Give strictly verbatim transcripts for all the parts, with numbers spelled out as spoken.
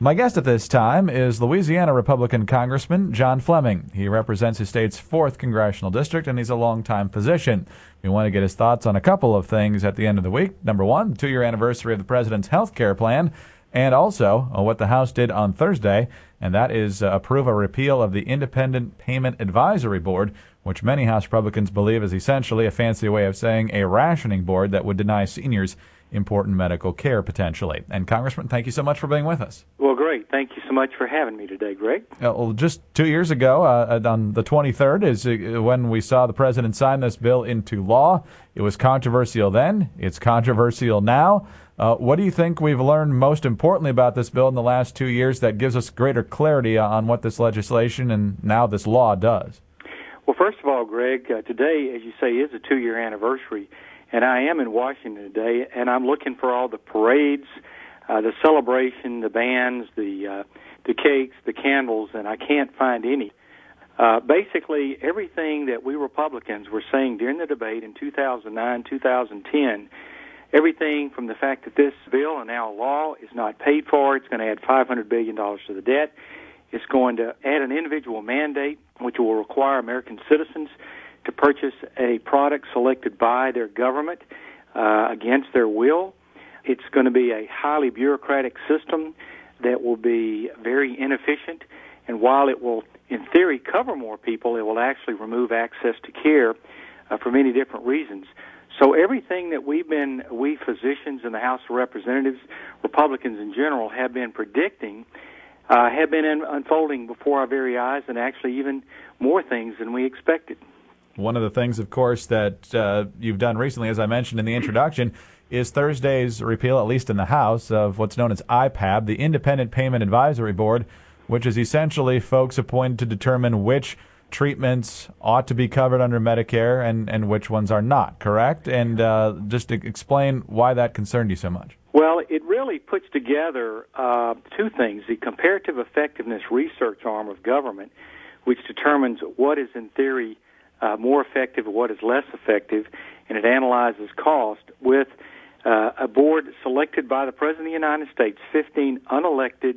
My guest at this time is Louisiana Republican Congressman John Fleming. He represents his state's fourth congressional district, and he's a longtime physician. We want to get his thoughts on a couple of things at the end of the week. Number one, the two-year anniversary of the president's health care plan, and also uh, what the House did on Thursday, and that is uh, approve a repeal of the Independent Payment Advisory Board, which many House Republicans believe is essentially a fancy way of saying a rationing board that would deny seniors important medical care potentially. And Congressman, thank you so much for being with us. Well, great. Thank you so much for having me today, Greg. Uh, well, just two years ago, uh, on the twenty-third, is uh, when we saw the president sign this bill into law. It was controversial then. It's controversial now. Uh, what do you think we've learned most importantly about this bill in the last two years that gives us greater clarity on what this legislation and now this law does? Well, first of all, Greg, uh, today, as you say, is a two-year anniversary. And I am in Washington today, and I'm looking for all the parades, uh, the celebration, the bands, the uh, the cakes, the candles, and I can't find any. Uh, basically, everything that we Republicans were saying during the debate in two thousand nine, two thousand ten, everything from the fact that this bill and now law is not paid for, it's going to add five hundred billion dollars to the debt, it's going to add an individual mandate, which will require American citizens to purchase a product selected by their government uh, against their will. It's going to be a highly bureaucratic system that will be very inefficient, and while it will, in theory, cover more people, it will actually remove access to care uh, for many different reasons. So everything that we've been, we physicians in the House of Representatives, Republicans in general, have been predicting uh, have been in, unfolding before our very eyes, and actually even more things than we expected. One of the things, of course, that uh, you've done recently, as I mentioned in the introduction, is Thursday's repeal, at least in the House, of what's known as I P A B, the Independent Payment Advisory Board, which is essentially folks appointed to determine which treatments ought to be covered under Medicare and, and which ones are not, correct? And uh, just to explain why that concerned you so much. Well, it really puts together uh, two things: the comparative effectiveness research arm of government, which determines what is in theory Uh, more effective and what is less effective, and it analyzes cost with uh, a board selected by the President of the United States, fifteen unelected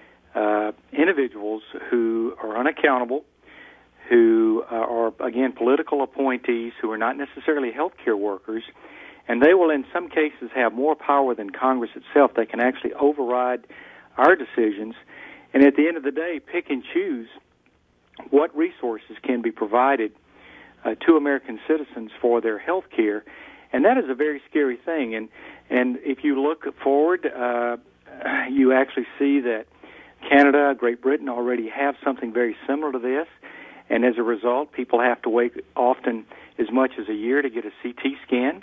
uh, individuals who are unaccountable, who uh, are, again, political appointees who are not necessarily health care workers, and they will in some cases have more power than Congress itself. They can actually override our decisions, and at the end of the day, pick and choose what resources can be provided Uh, to American citizens for their health care, and that is a very scary thing. And and if you look forward, uh, you actually see that Canada, Great Britain already have something very similar to this, and as a result, people have to wait often as much as a year to get a C T scan.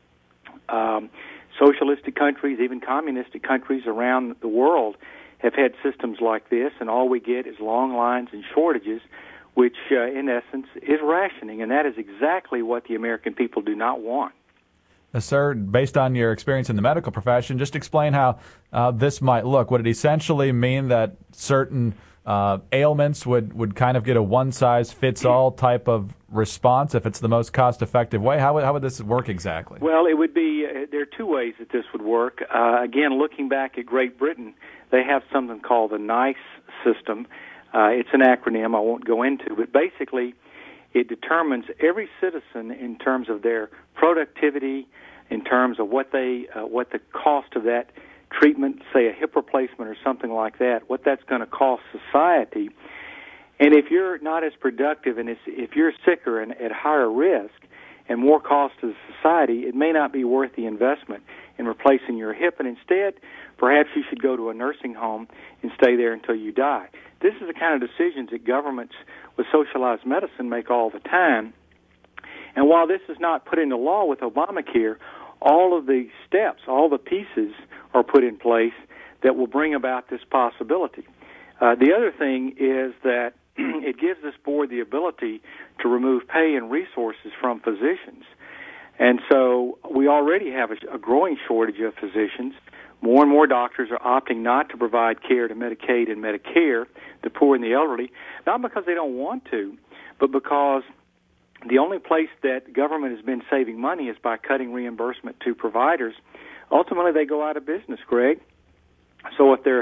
Um, socialistic countries, even communistic countries around the world, have had systems like this, and all we get is long lines and shortages, which, uh, in essence, is rationing, and that is exactly what the American people do not want. Uh, sir, based on your experience in the medical profession, just explain how uh, this might look. Would it essentially mean that certain uh, ailments would, would kind of get a one-size-fits-all type of response if it's the most cost-effective way? How would, how would this work exactly? Well, it would be, uh, there are two ways that this would work. Uh, again, looking back at Great Britain, they have something called the NICE system. Uh, it's an acronym I won't go into, but basically it determines every citizen in terms of their productivity, in terms of what they, uh, what the cost of that treatment, say a hip replacement or something like that, what that's going to cost society. And if you're not as productive and if you're sicker and at higher risk and more cost to society, it may not be worth the investment in replacing your hip, and instead perhaps you should go to a nursing home and stay there until you die. This is the kind of decisions that governments with socialized medicine make all the time. And while this is not put into law with Obamacare, all of the steps, all the pieces are put in place that will bring about this possibility. Uh, the other thing is that it gives this board the ability to remove pay and resources from physicians. And so we already have a, a growing shortage of physicians. More and more doctors are opting not to provide care to Medicaid and Medicare, the poor and the elderly, not because they don't want to, but because the only place that government has been saving money is by cutting reimbursement to providers. Ultimately, they go out of business, Greg. So if they're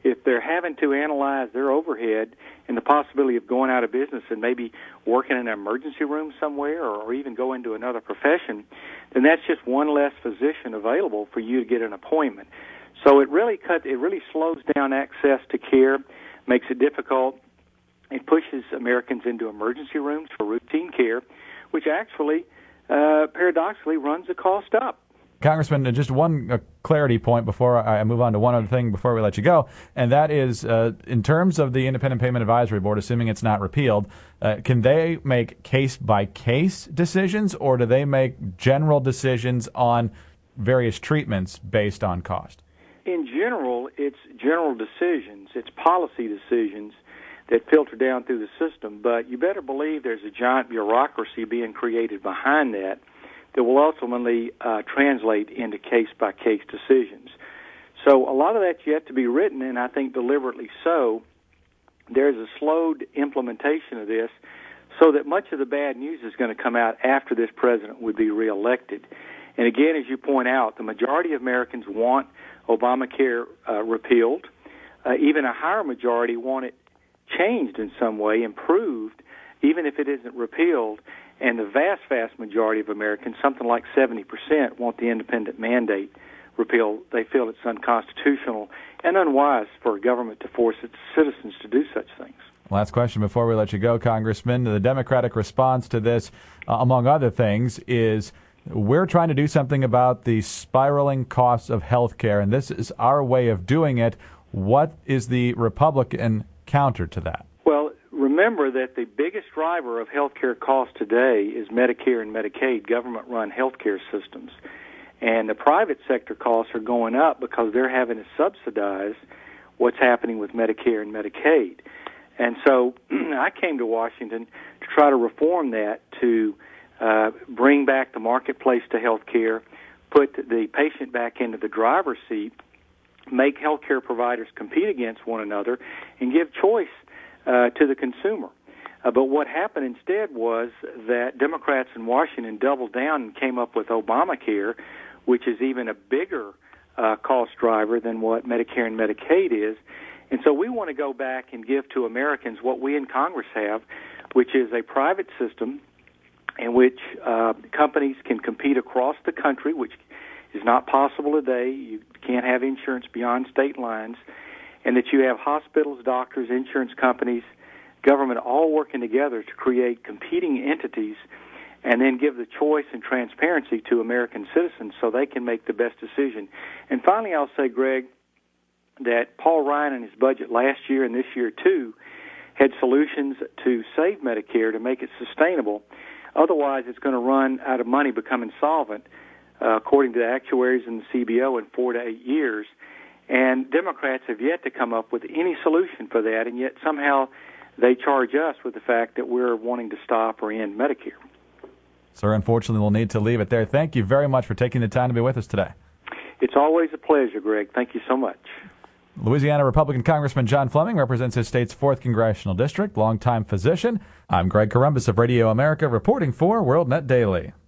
if they're having to analyze their overhead and the possibility of going out of business and maybe working in an emergency room somewhere or, or even go into another profession, then that's just one less physician available for you to get an appointment. So it really cut, it really slows down access to care, makes it difficult. It pushes Americans into emergency rooms for routine care, which actually, uh, paradoxically, runs the cost up. Congressman, just one uh, clarity point before I move on to one other thing before we let you go, and that is uh, in terms of the Independent Payment Advisory Board, assuming it's not repealed, uh, can they make case-by-case decisions, or do they make general decisions on various treatments based on cost? In general, it's general decisions. It's policy decisions that filter down through the system, but you better believe there's a giant bureaucracy being created behind that that will ultimately uh, translate into case-by-case decisions. So a lot of that's yet to be written, and I think deliberately so. There's a slowed implementation of this so that much of the bad news is going to come out after this president would be reelected. And again, as you point out, the majority of Americans want Obamacare uh, repealed. Uh, even a higher majority want it changed in some way, improved, even if it isn't repealed. And the vast, vast majority of Americans, something like seventy percent, want the independent mandate repealed. They feel it's unconstitutional and unwise for a government to force its citizens to do such things. Last question before we let you go, Congressman. The Democratic response to this, uh, among other things, is we're trying to do something about the spiraling costs of health care, and this is our way of doing it. What is the Republican counter to that? Well, remember that the biggest driver of health care costs today is Medicare and Medicaid, government-run health care systems. And the private sector costs are going up because they're having to subsidize what's happening with Medicare and Medicaid. And so I came to Washington to try to reform that, to uh, bring back the marketplace to health care, put the patient back into the driver's seat, make health care providers compete against one another, and give choice uh, to the consumer. Uh, but what happened instead was that Democrats in Washington doubled down and came up with Obamacare, which is even a bigger uh, cost driver than what Medicare and Medicaid is. And so we want to go back and give to Americans what we in Congress have, which is a private system in which uh, companies can compete across the country, which is not possible today. You can't have insurance beyond state lines, and that you have hospitals, doctors, insurance companies, government all working together to create competing entities and then give the choice and transparency to American citizens so they can make the best decision. And finally, I'll say, Greg, that Paul Ryan in his budget last year and this year too had solutions to save Medicare, to make it sustainable. Otherwise, it's going to run out of money, become insolvent, uh, according to the actuaries and the C B O, in four to eight years. And Democrats have yet to come up with any solution for that, and yet somehow they charge us with the fact that we're wanting to stop or end Medicare. Sir, unfortunately, we'll need to leave it there. Thank you very much for taking the time to be with us today. It's always a pleasure, Greg. Thank you so much. Louisiana Republican Congressman John Fleming represents his state's fourth Congressional District, longtime physician. I'm Greg Corombos of Radio America, reporting for WorldNet Daily.